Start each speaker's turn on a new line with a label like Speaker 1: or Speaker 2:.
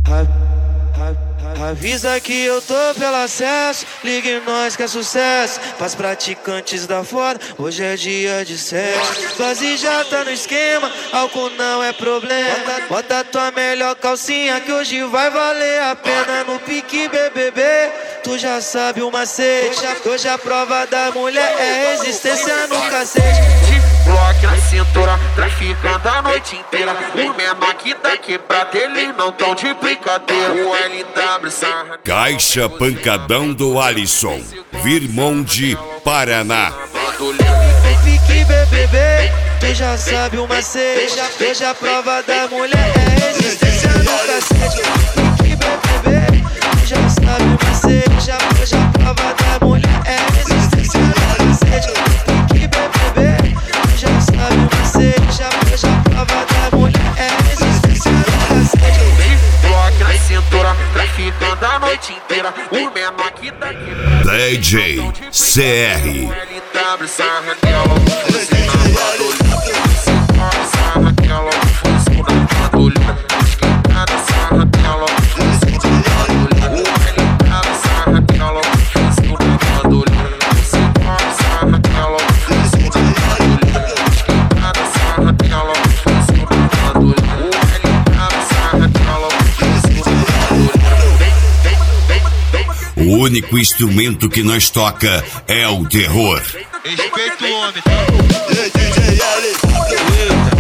Speaker 1: Avisa que eu tô pelo acesso, ligue nós que é sucesso. Pras praticantes da foda, hoje é dia de sexo. Quase já tá no esquema, álcool não é problema. Bota tua melhor calcinha que hoje vai valer a pena. No pique BBB, tu já sabe o macete. Hoje a prova da mulher é resistência no cacete.
Speaker 2: Bloque na cintura, traficando a noite inteira. O menor que tá quebrado, eles não tão de brincadeira. O LW sarra.
Speaker 3: Caixa Pancadão do Alisson, Virmonde, Paraná.
Speaker 1: Fique BBB, tu já sabe o macete. Hoje a prova da mulher é resistência no cacete. Fique BBB, tu já sabe o macete. Hoje a prova da mulher é resistência no cacete. Fique BBB, tu já sabe o macete. Hoje a prova da mulher é resistência no cacete.
Speaker 2: Bloque na cintura, traficando a noite inteira. O menor que tá quebrado.
Speaker 3: DJ CR.
Speaker 2: O LW sarra nela, você na bandolina. Sarra nela, você na bandolina. Esquentada sarra nela, você na bandolina. O LW sarra nela, você na bandolina. Sarra nela, você na bandolina. Esquentada sarra nela, você na bandolina. O LW sarra nela, você na bandolina.
Speaker 3: O único instrumento que nós toca é o terror.
Speaker 4: Respeita o homem.
Speaker 1: Eita.